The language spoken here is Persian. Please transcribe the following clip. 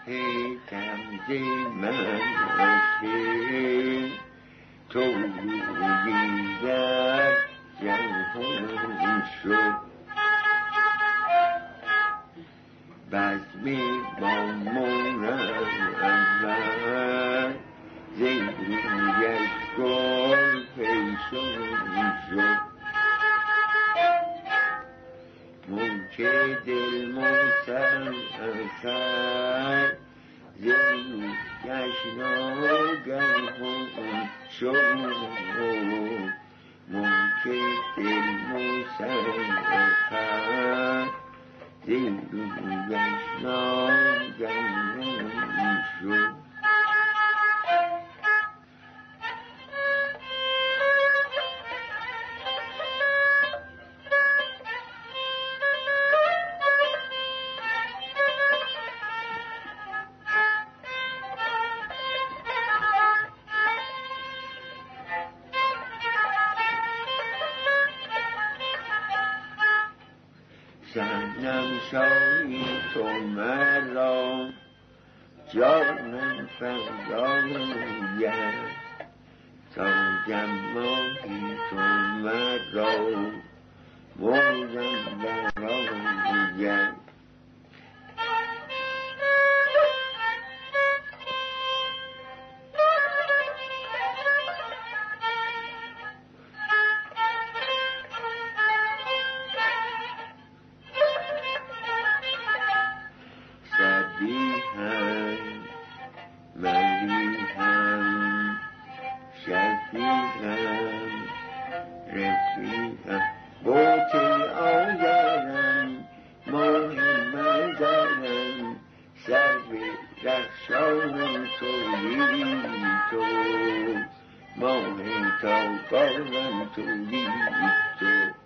غمزه من که تویی در جهان شد، بزم با منور زیرویش گل پیشون شد، ملک دل مسلسل زیرویش ناگهان شد، ملک دل مسلسل زیرویش ناگهان شد. صنم شاهی تو مرا جانم فداید، تاجم ماهی تو مرا موزم براید، سبیهم ملیهم شفیهم رفیهم، بوتی آیرم ماه مزرم، سرو رخشانم تویی تو، ماه تابانم تویی تو.